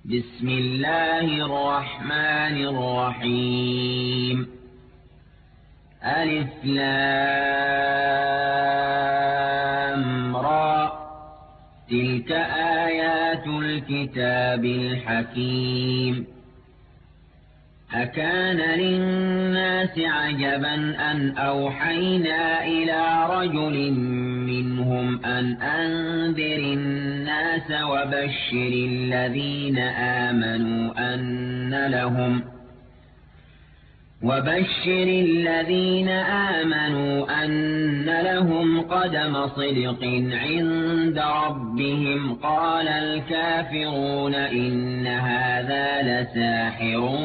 بسم الله الرحمن الرحيم ألف لام را تلك آيات الكتاب الحكيم أكان للناس عجبا أن أوحينا إلى رجل منهم أن أنذر الناس وبشر الذين آمنوا أن لهم قدم صدق عند ربهم قال الكافرون إن هذا لساحر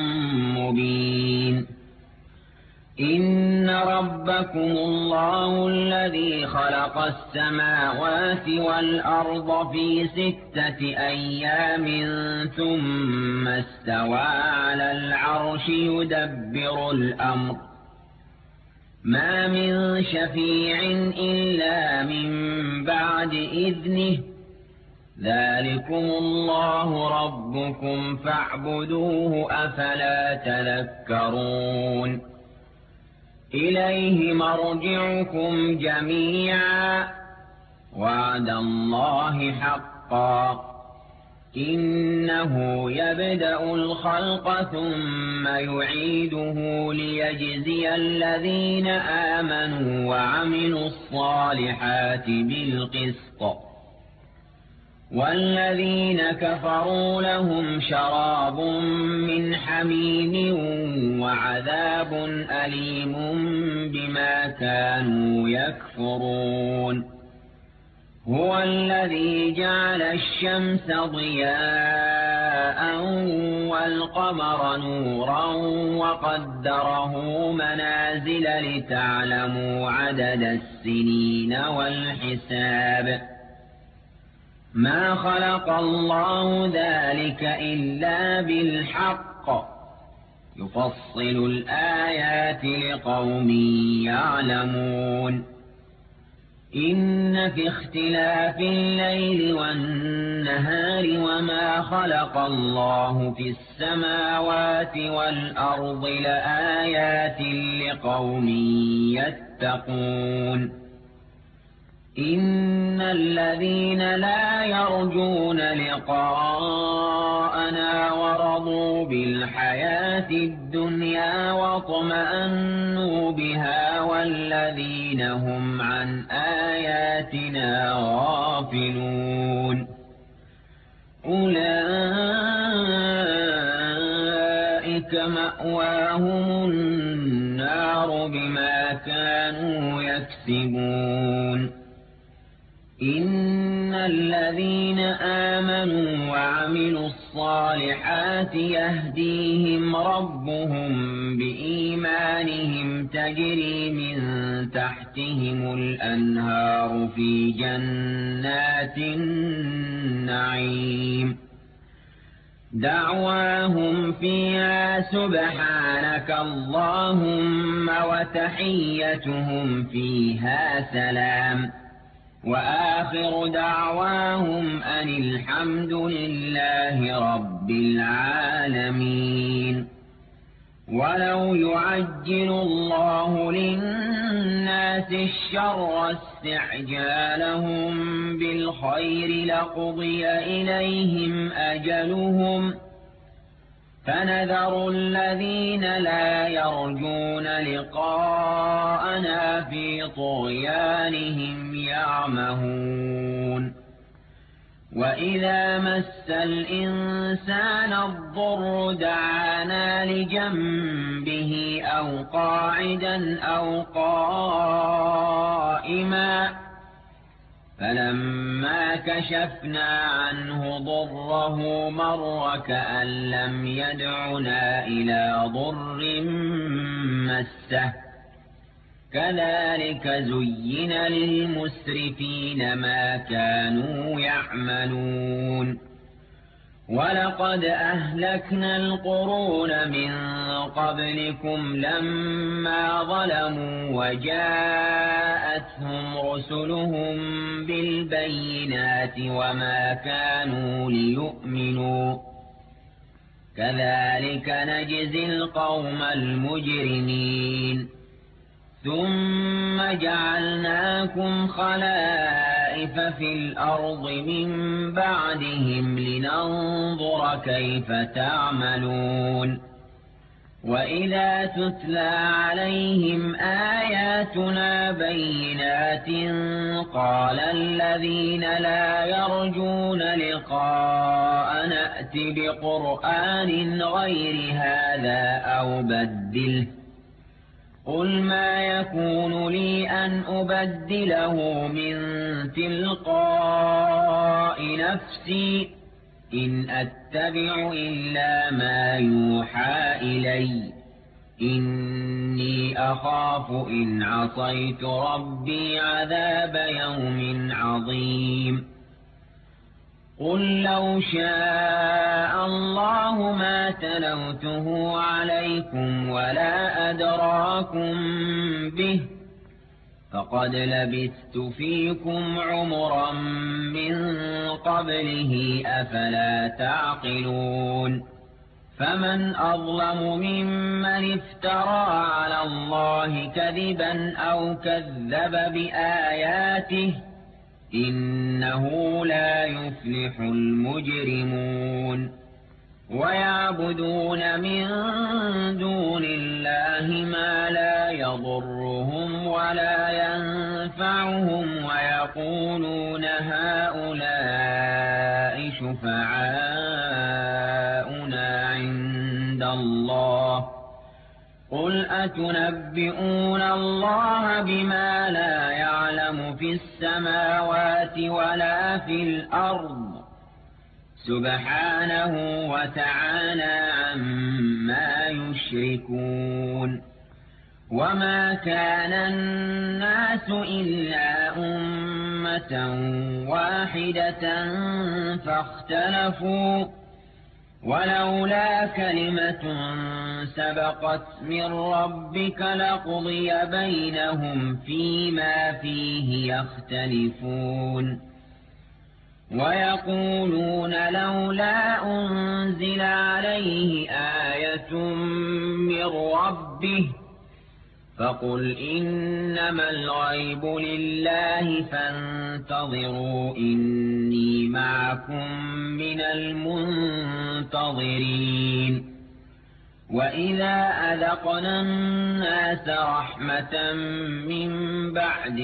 مبين إن ربكم الله الذي خلق السماوات والأرض في 6 أيام ثم استوى على العرش يدبر الأمر ما من شفيع إلا من بعد إذنه ذلكم الله ربكم فاعبدوه أفلا تذكرون إليه مرجعكم جميعا وعد الله حقا إنه يبدأ الخلق ثم يعيده ليجزي الذين آمنوا وعملوا الصالحات بالقسط والذين كفروا لهم شراب من حميم وعذاب أليم بما كانوا يكفرون هو الذي جعل الشمس ضياء والقمر نورا وقدره منازل لتعلموا عدد السنين والحساب ما خلق الله ذلك إلا بالحق يفصل الآيات لقوم يعلمون إن في اختلاف الليل والنهار وما خلق الله في السماوات والأرض لآيات لقوم يتقون إن الذين لا يرجون لقاءنا ورضوا بالحياة الدنيا واطمأنوا بها والذين هم عن آياتنا غافلون أولئك مأواهم النار بما كانوا يكسبون إن الذين آمنوا وعملوا الصالحات يهديهم ربهم بإيمانهم تجري من تحتهم الأنهار في جنات النعيم دعواهم فيها سبحانك اللهم وتحيتهم فيها سلام وآخر دعواهم أن الحمد لله رب العالمين ولو يعجل الله للناس الشر استعجالهم بالخير لقضي إليهم أجلهم فنذر الذين لا يرجون لقاءنا في طغيانهم يعمهون وإذا مس الإنسان الضر دعانا لجنبه أو قاعدا أو قائما فلما كشفنا عنه ضره مر كأن لم يدعنا إلى ضر مسه كذلك زين للمسرفين ما كانوا يعملون ولقد أهلكنا القرون من قبلكم لما ظلموا وجاءتهم رسلهم بالبينات وما كانوا ليؤمنوا كذلك نجزي القوم المجرمين ثم جعلناكم خلائف في الأرض من بعدهم لننظر كيف تعملون وإذا تتلى عليهم آياتنا بينات قال الذين لا يرجون لقاء نأت بقرآن غير هذا أو بدله قل ما يكون لي أن أبدله من تلقاء نفسي إن أتبع إلا ما يوحى إلي إني أخاف إن عصيت ربي عذاب يوم عظيم قل لو شاء الله ما تلوته عليكم ولا أدراكم به فقد لبثت فيكم عمرا من قبله أفلا تعقلون فمن أظلم ممن افترى على الله كذبا أو كذب بآياته إنه لا يفلح المجرمون ويعبدون من دون الله ما لا يضرهم ولا ينفعهم ويقولون هؤلاء شفعاؤنا عند الله قل أتنبئون الله بما لا يعلم في السماوات ولا في الأرض سبحانه وتعالى عما يشركون وما كان الناس إلا أمة واحدة فاختلفوا ولولا كلمة سبقت من ربك لقضي بينهم فيما فيه يختلفون ويقولون لولا أنزل عليه آية من ربه فقل إنما الغيب لله فانتظروا إني معكم من المنتظرين وإذا أذقنا الناس رحمة من بعد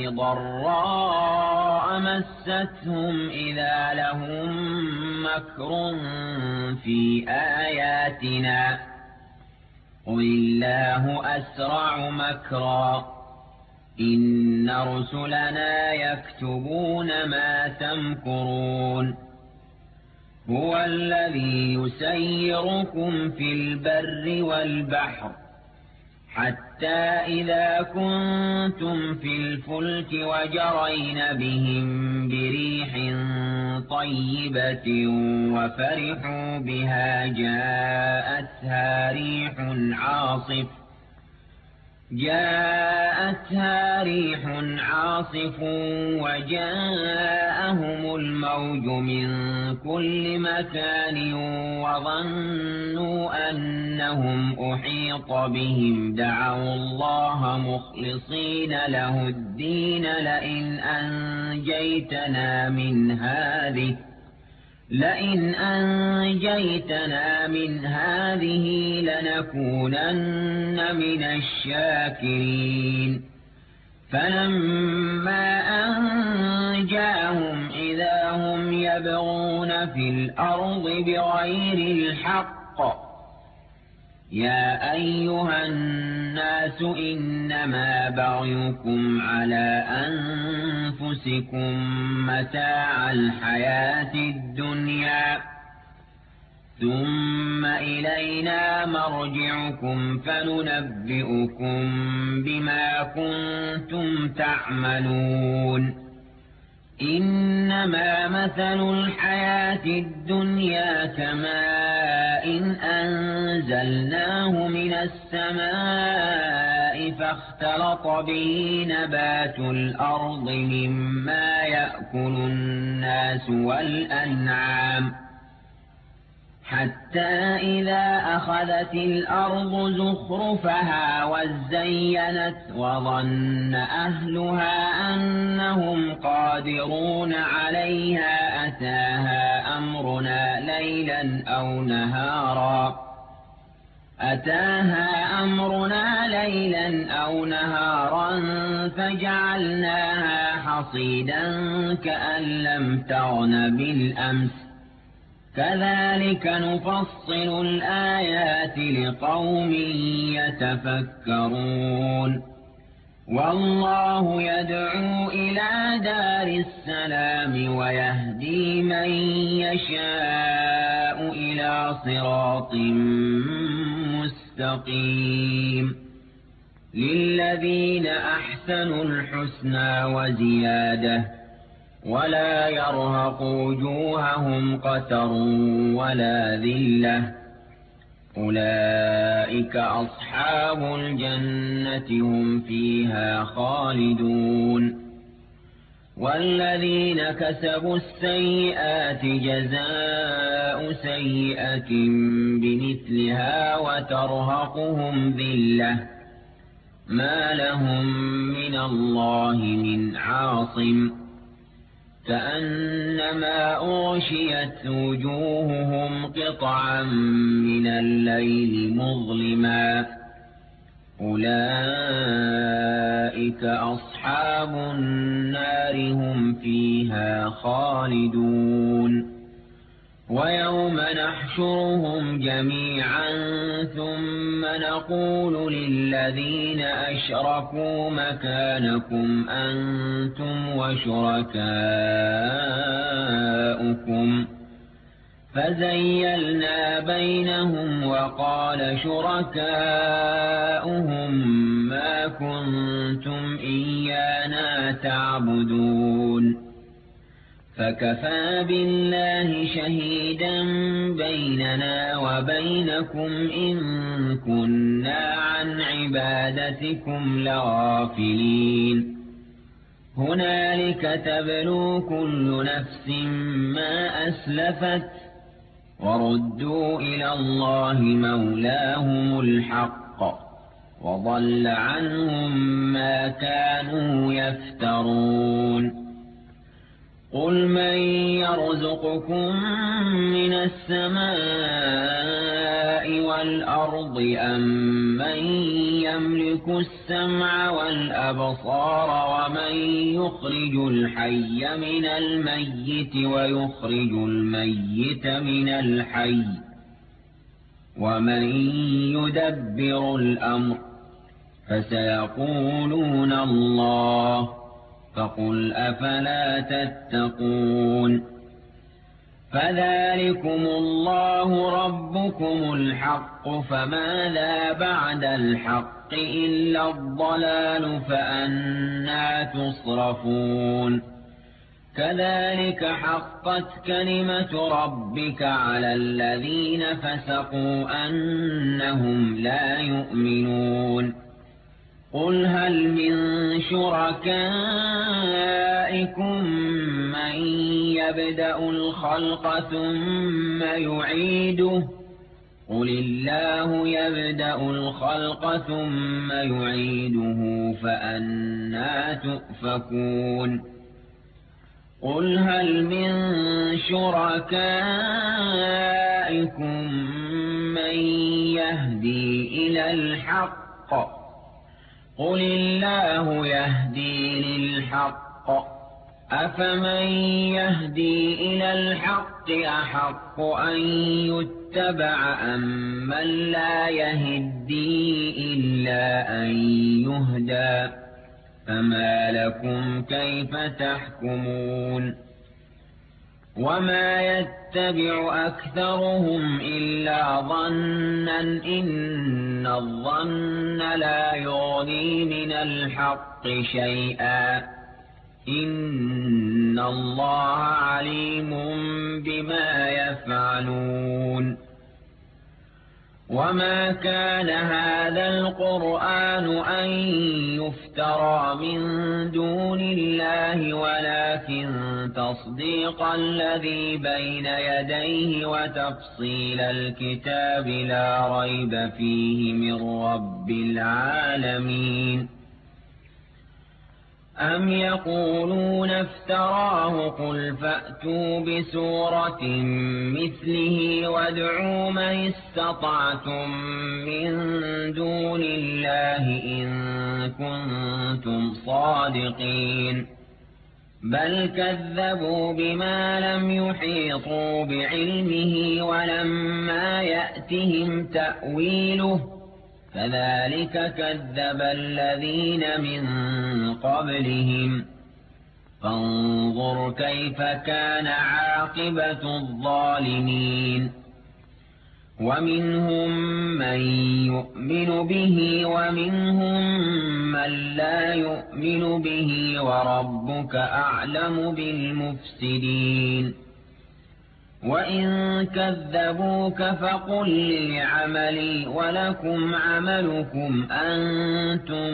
ضراء مستهم إذا لهم مكر في آياتنا قل الله أسرع مكرا إن رسلنا يكتبون ما تمكرون هو الذي يسيركم في البر والبحر حتى إذا كنتم في الفلك وجرين بهم بريح طيبة وفرحوا بها جاءتها ريح عاصف وجاءهم الموج من كل مكان وظنوا أنهم أحيط بهم دعوا الله مخلصين له الدين لئن أنجيتنا من هذه لنكونن من الشاكرين فلما أنجاهم إذا هم يبغون في الأرض بغير الحق يا أيها الناس إنما بغيكم على أنفسكم متاع الحياة الدنيا ثم إلينا مرجعكم فننبئكم بما كنتم تعملون إنما مثل الحياة الدنيا كماء أنزلناه من السماء فاختلط به نبات الأرض مما يأكل الناس والأنعام حتى إذا أخذت الأرض زخرفها وزينت وظن أهلها أنهم قادرون عليها أتاها أمرنا ليلا أو نهارا فجعلناها حصيدا كأن لم تغن بالأمس كذلك نفصل الآيات لقوم يتفكرون والله يدعو إلى دار السلام ويهدي من يشاء إلى صراط مستقيم للذين أحسنوا الحسنى وزيادة ولا يرهق وجوههم قتر ولا ذلة أولئك أصحاب الجنة هم فيها خالدون والذين كسبوا السيئات جزاء سيئة بمثلها وترهقهم ذلة ما لهم من الله من عاصم كأنما أغشيت وجوههم قطعا من الليل مظلما أولئك أصحاب النار هم فيها خالدون ويوم نحشرهم جميعا ثم نقول للذين أشركوا مكانكم أنتم وشركاؤكم فزيلنا بينهم وقال شركاؤهم ما كنتم إيانا تعبدون فكفى بالله شهيدا بيننا وبينكم إن كنا عن عبادتكم لغافلين هنالك تبلو كل نفس ما أسلفت وردوا إلى الله مولاهم الحق وضل عنهم ما كانوا يفترون قل من يرزقكم من السماء والأرض أم من يملك السمع والأبصار ومن يخرج الحي من الميت ويخرج الميت من الحي ومن يدبر الأمر فسيقولون الله فقل أفلا تتقون فذلكم الله ربكم الحق فماذا بعد الحق إلا الضلال فأنى تصرفون كذلك حقت كلمة ربك على الذين فسقوا أنهم لا يؤمنون قل هل من شركائكم من يبدأ الخلق ثم يعيده قل الله يبدأ الخلق ثم يعيده فأنى تؤفكون قل هل من شركائكم من يهدي إلى الحق قل الله يهدي للحق أفمن يهدي إلى الحق أحق أن يتبع أم من لا يهدي إلا أن يهدى فما لكم كيف تحكمون وما يتبع أكثرهم إلا ظنا إن الظن لا يغني من الحق شيئا إن الله عليم بما يفعلون وما كان هذا القرآن أن يفترى من دون الله ولكن تصديق الذي بين يديه وتفصيل الكتاب لا ريب فيه من رب العالمين. أم يقولون افتراه قل فأتوا بسورة مثله وادعوا من استطعتم من دون الله إن كنتم صادقين. بل كذبوا بما لم يحيطوا بعلمه ولما يأتهم تأويله كذلك كذب الذين من قبلهم فانظر كيف كان عاقبة الظالمين. ومنهم من يؤمن به ومنهم من لا يؤمن به وربك أعلم بالمفسدين. وإن كذبوك فقل لي عملي ولكم عملكم أنتم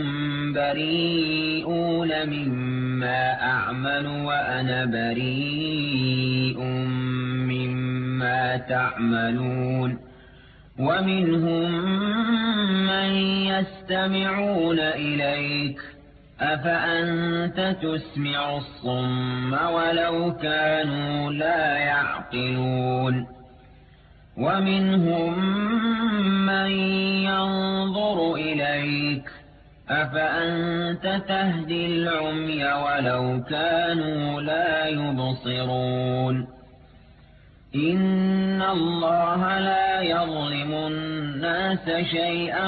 بريئون مما أعمل وأنا بريء مما تعملون. ومنهم من يستمعون إليك أفأنت تسمع الصم ولو كانوا لا يعقلون. ومنهم من ينظر إليك أفأنت تهدي العمي ولو كانوا لا يبصرون. إن الله لا يظلم الناس شيئا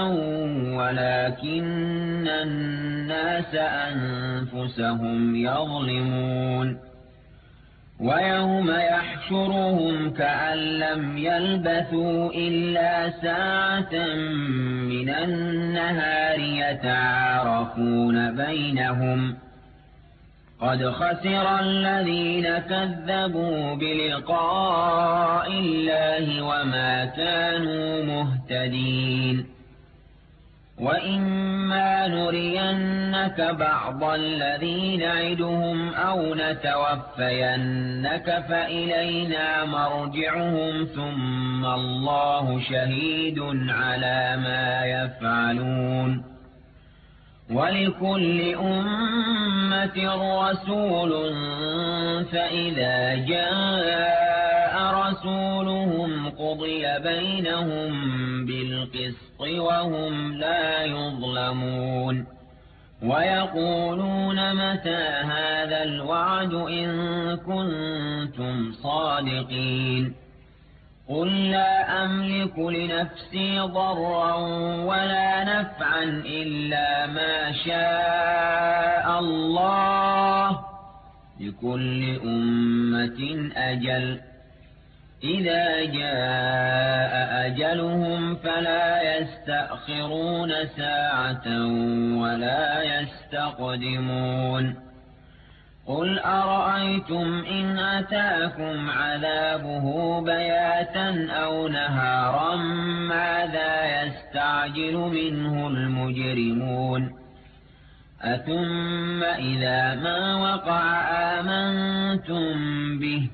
ولكن الناس أنفسهم يظلمون. ويوم يحشرهم كأن لم يلبثوا إلا ساعة من النهار يتعارفون بينهم قد خسر الذين كذبوا بلقاء الله وما كانوا مهتدين. وإما نرينك بعض الذي نعدهم أو نتوفينك فإلينا مرجعهم ثم الله شهيد على ما يفعلون. ولكل أمة رسول فإذا جاء رسولهم قضي بينهم بالقسط وهم لا يظلمون. ويقولون متى هذا الوعد إن كنتم صادقين. قل لا أملك لنفسي ضرا ولا نفعا إلا ما شاء الله لكل أمة أجل إذا جاء أجلهم فلا يستأخرون ساعة ولا يستقدمون. قل أرأيتم إن أتاكم عذابه بياتا أو نهارا ماذا يستعجل منه المجرمون. أثم إذا ما وقع آمنتم به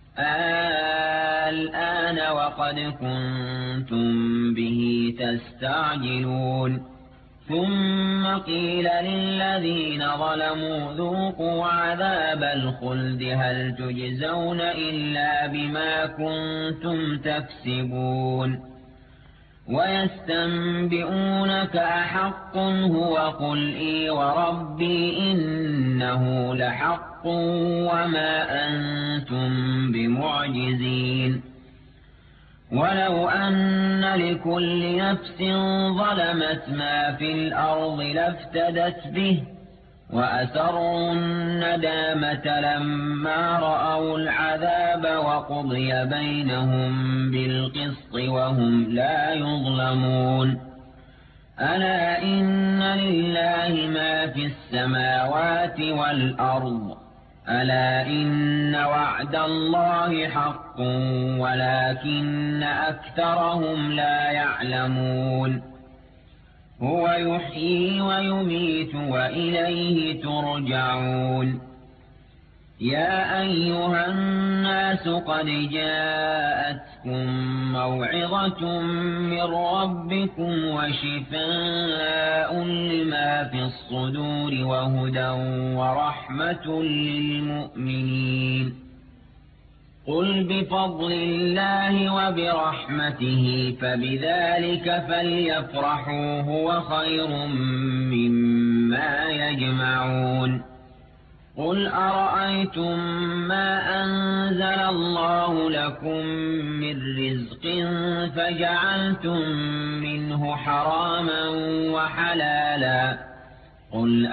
الآن وقد كنتم به تستعجلون. ثم قيل للذين ظلموا ذوقوا عذاب الخلد هل تجزون إلا بما كنتم تكسبون. ويستنبئونك أحق هو قل إي وربي إنه لحق وما أنتم بمعجزين. ولو أن لكل نفس ظلمت ما في الأرض لافتدت به وأسروا الندامة لما رأوا العذاب وقضي بينهم بالقسط وهم لا يظلمون. ألا إن لله ما في السماوات والأرض ألا إن وعد الله حق ولكن أكثرهم لا يعلمون هو يحيي ويميت وإليه ترجعون يا أيها الناس قد جاءتكم موعظة من ربكم وشفاء لما في الصدور وهدى ورحمة للمؤمنين قل بفضل الله وبرحمته فبذلك فليفرحوا هو خير مما يجمعون قل أرأيتم ما أنزل الله لكم من رزق فجعلتم منه حراما وحلالا قل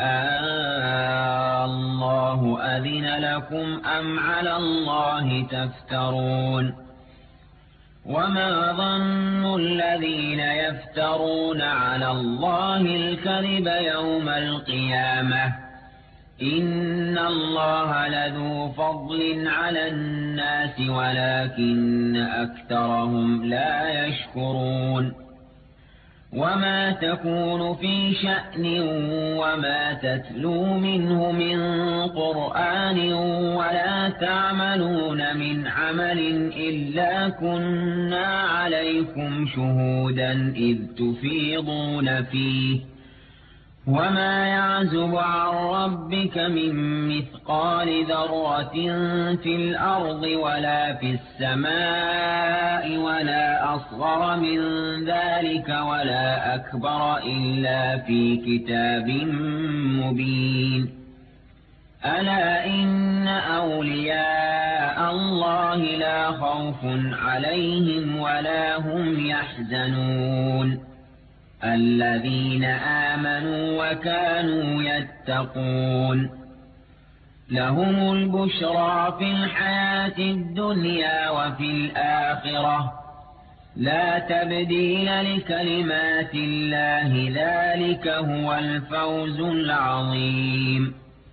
الله أذن لكم أم على الله تفترون وما ظن الذين يفترون على الله الكذب يوم القيامة إن الله لذو فضل على الناس ولكن أكثرهم لا يشكرون وما تكون في شأن وما تتلو منه من قرآن ولا تعملون من عمل إلا كنا عليكم شهودا إذ تفيضون فيه وما يعزب عن ربك من مثقال ذرة في الأرض ولا في السماء ولا أصغر من ذلك ولا أكبر إلا في كتاب مبين ألا إن أولياء الله لا خوف عليهم ولا هم يحزنون الذين آمنوا وكانوا يتقون لهم البشرى في الحياة الدنيا وفي الآخرة لا تبديل لكلمات الله ذلك هو الفوز العظيم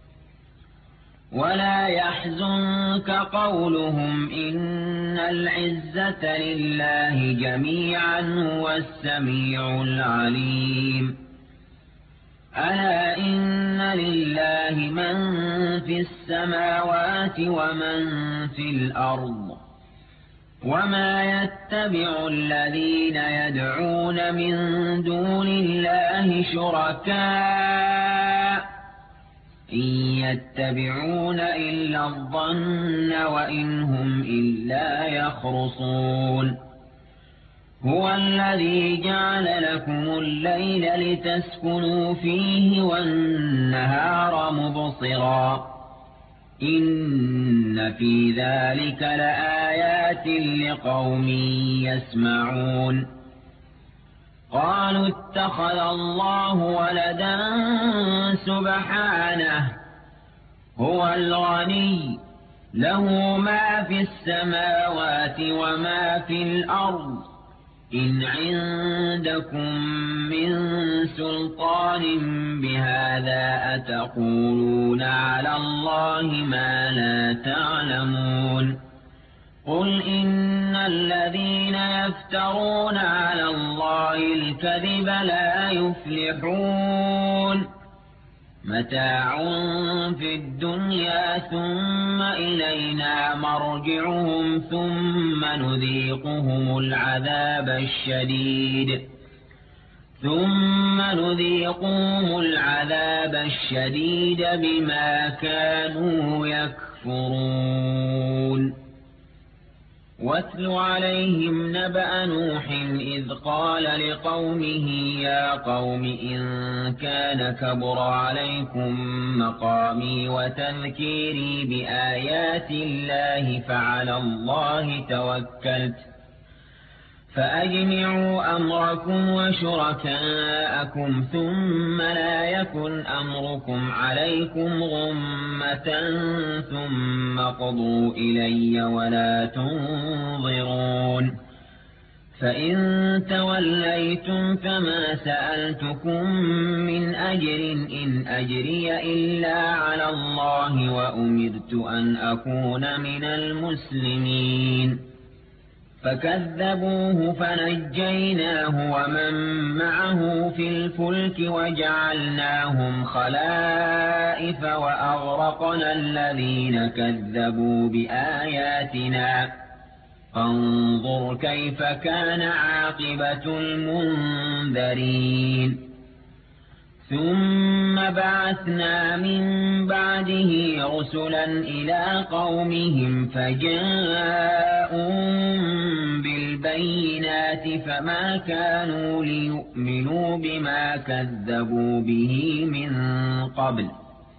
ولا يحزنك قولهم إن العزة لله جميعا هو السميع العليم ألا إن لله من في السماوات ومن في الأرض وما يتبع الذين يدعون من دون الله شركاء إن يتبعون إلا الظن وإن هم إلا يخرصون هو الذي جعل لكم الليل لتسكنوا فيه والنهار مبصرا إن في ذلك لآيات لقوم يسمعون قالوا اتخذ الله ولدا سبحانه هو الغني له ما في السماوات وما في الأرض إن عندكم من سلطان بهذا أتقولون على الله ما لا تعلمون قل إن الذين يفترون على الله الكذب لا يفلحون متاع في الدنيا ثم إلينا مرجعهم ثم نذيقهم العذاب الشديد بما كانوا يكفرون واتل عليهم نبأ نوح إذ قال لقومه يا قوم إن كان كبر عليكم مقامي وتذكيري بآيات الله فعلى الله توكلت فأجمعوا أمركم وشركاءكم ثم لا يكن أمركم عليكم غمة ثم قضوا إلي ولا تنظرون فإن توليتم فما سألتكم من أجر إن أجري إلا على الله وأمرت أن أكون من المسلمين. فكذبوه فنجيناه ومن معه في الفلك وجعلناهم خلائف وأغرقنا الذين كذبوا بآياتنا فانظر كيف كان عاقبة المنذرين. ثم بعثنا من بعده رسلا إلى قومهم فجاءوا بالبينات فما كانوا ليؤمنوا بما كذبوا به من قبل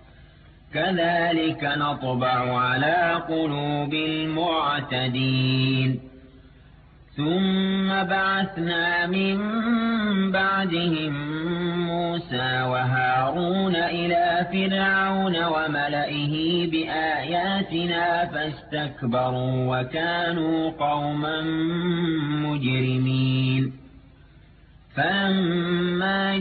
كذلك نطبع على قلوب المعتدين. ثم بعثنا من بعدهم موسى وهارون إلى فرعون وملئه بآياتنا فاستكبروا وكانوا قوما مجرمين. فلما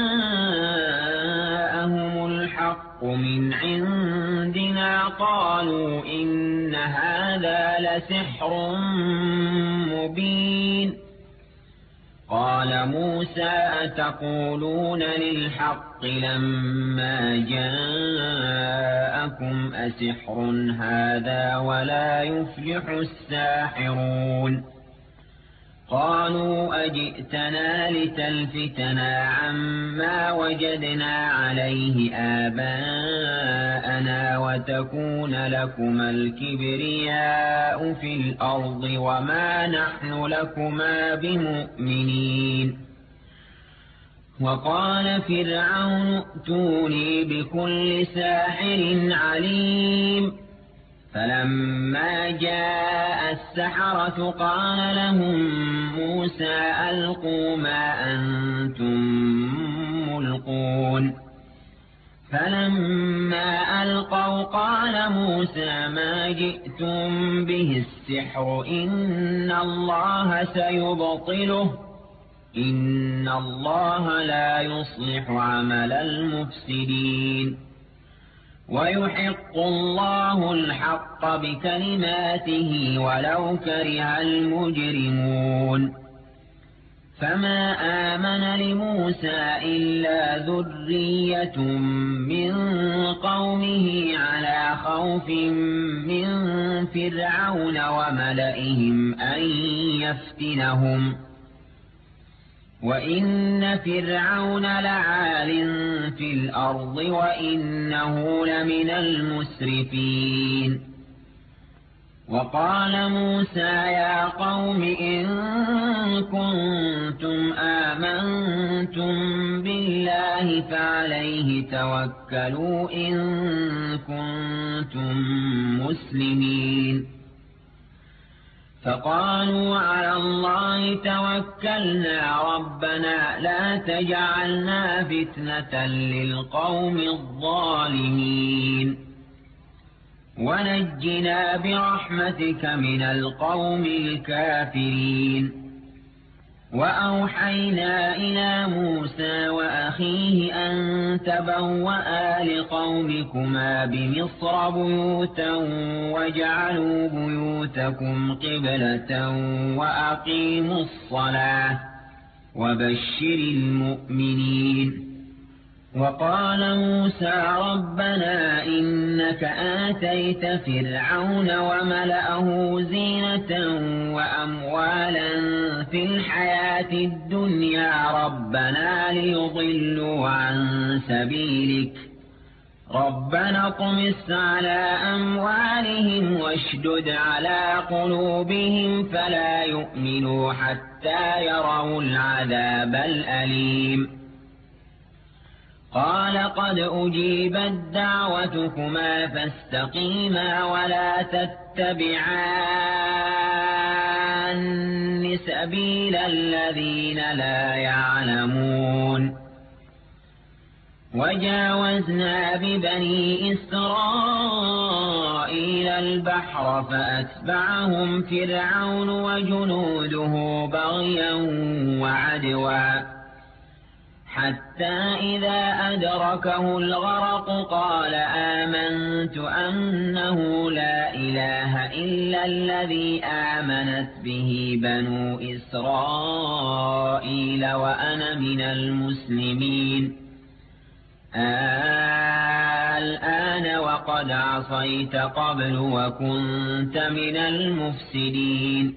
جاءهم الحق من عندنا قالوا إن هذا لسحر مبين. قال موسى أتقولون للحق لما جاءكم أسحر هذا ولا يفلح الساحرون. قالوا أجئتنا لتلفتنا عما وجدنا عليه آباءنا وتكون لكما الكبرياء في الأرض وما نحن لكما بمؤمنين. وقال فرعون ائتوني بكل ساحر عليم. فلما جاء السحرة قال لهم موسى ألقوا ما أنتم ملقون. فلما ألقوا قال موسى ما جئتم به السحر إن الله سيبطله إن الله لا يصلح عمل المفسدين. ويحق الله الحق بكلماته ولو كره المجرمون. فما آمن لموسى إلا ذرية من قومه على خوف من فرعون وملئهم أن يفتنهم وإن فرعون لعال في الأرض وإنه لمن المسرفين. وقال موسى يا قوم إن كنتم آمنتم بالله فعليه توكلوا إن كنتم مسلمين. فقالوا على الله توكلنا ربنا لا تجعلنا فتنة للقوم الظالمين ونجنا برحمتك من القوم الكافرين. وأوحينا إلى موسى وأخيه أن تبوأ لقومكما بمصر بيوتا واجعلوا بيوتكم قبلة وأقيموا الصلاة وبشر المؤمنين. وقال موسى ربنا إنك آتيت فرعون وملأه زينة وأموالا في الحياة الدنيا ربنا ليضلوا عن سبيلك ربنا اطمس على أموالهم واشدد على قلوبهم فلا يؤمنوا حتى يروا العذاب الأليم. قال قد أجيبت دعوتكما فاستقيما ولا تتبعان سبيل الذين لا يعلمون. وجاوزنا ببني إسرائيل البحر فأتبعهم فرعون وجنوده بغيا وعدوا حتى إذا أدركه الغرق قال آمنت أنه لا إله إلا الذي آمنت به بنو إسرائيل وأنا من المسلمين الآن وقد عصيت قبل وكنت من المفسدين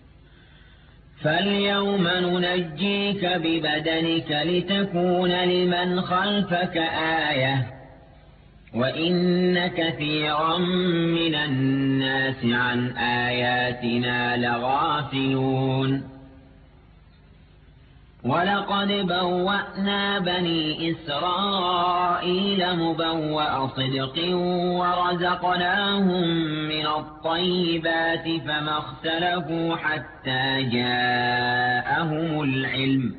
فاليوم ننجيك ببدنك لتكون لمن خلفك آية وإن كثيرا من الناس عن آياتنا لغافلون ولقد بوأنا بني إسرائيل مبوأ صدق ورزقناهم من الطيبات فما اختلفوا حتى جاءهم العلم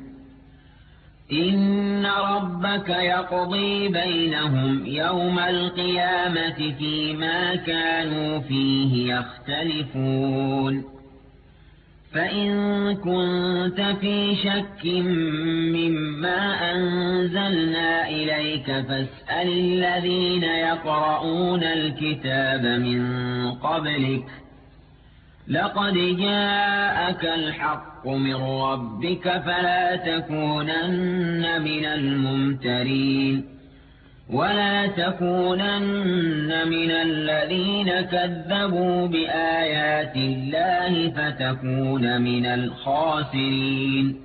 إن ربك يقضي بينهم يوم القيامة فيما كانوا فيه يختلفون فإن كنت في شك مما أنزلنا إليك فاسأل الذين يقرؤون الكتاب من قبلك لقد جاءك الحق من ربك فلا تكونن من الممترين ولا تكونن من الذين كذبوا بآيات الله فتكون من الخاسرين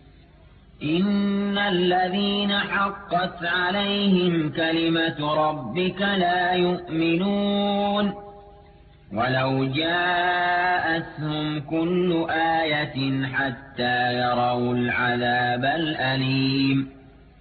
إن الذين حقت عليهم كلمة ربك لا يؤمنون ولو جاءتهم كل آية حتى يروا العذاب الأليم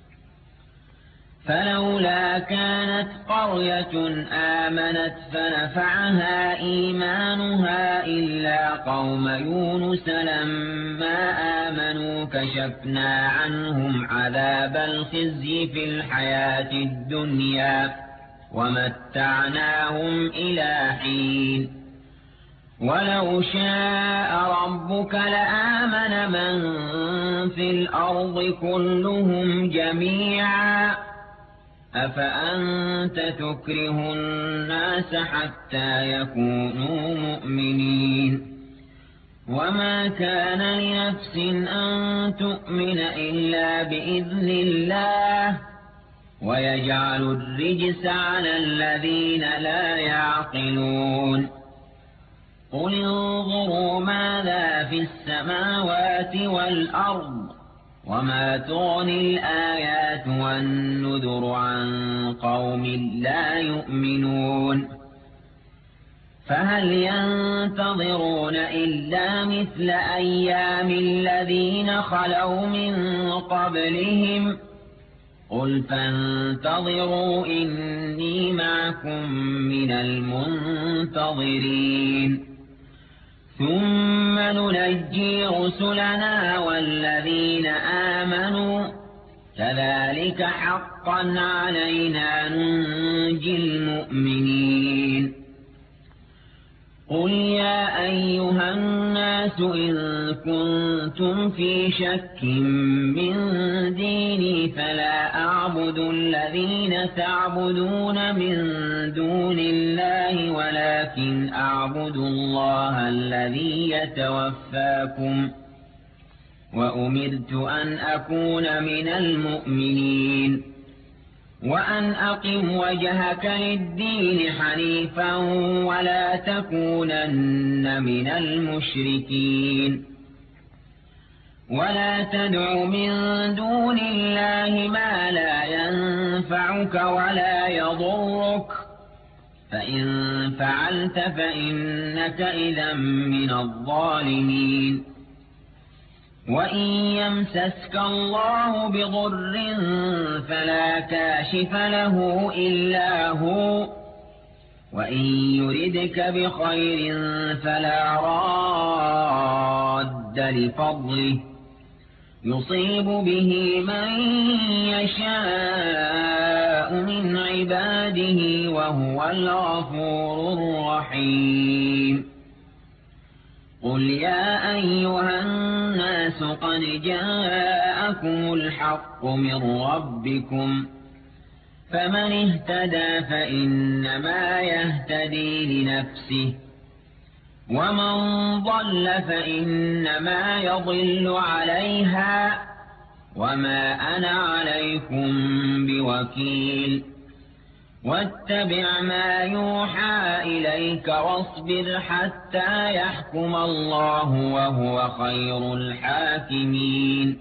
فلولا كانت قرية آمنت فنفعها إيمانها إلا قوم يونس لما آمنوا كشفنا عنهم عذاب الخزي في الحياة الدنيا ومتعناهم إلى حين ولو شاء ربك لآمن من في الأرض كلهم جميعا أفأنت تكره الناس حتى يكونوا مؤمنين وما كان لنفس أن تؤمن إلا بإذن الله ويجعل الرجس على الذين لا يعقلون قل انظروا ماذا في السماوات والأرض وما تغني الآيات والنذر عن قوم لا يؤمنون فهل ينتظرون إلا مثل أيام الذين خلوا من قبلهم قل فانتظروا إني معكم من المنتظرين ثم ننجي رسلنا والذين آمنوا كذلك حقا علينا ننجي المؤمنين قل يا أيها الناس إن كنتم في شك من ديني فلا أعبد الذين تعبدون من دون الله ولكن أعبد الله الذي يتوفاكم وأمرت أن أكون من المؤمنين وأن أقم وجهك للدين حنيفا ولا تكونن من المشركين ولا تدع من دون الله ما لا ينفعك ولا يضرك فإن فعلت فإنك إذا من الظالمين وإن يمسسك الله بضر فلا كاشف له إلا هو وإن يردك بخير فلا راد لفضله يصيب به من يشاء من عباده وهو الغفور الرحيم قل يا أيها الناس قد جاءكم الحق من ربكم فمن اهتدى فإنما يهتدي لنفسه ومن ضل فإنما يضل عليها وما أنا عليكم بوكيل واتبع ما يوحى إليك واصبر حتى يحكم الله وهو خير الحاكمين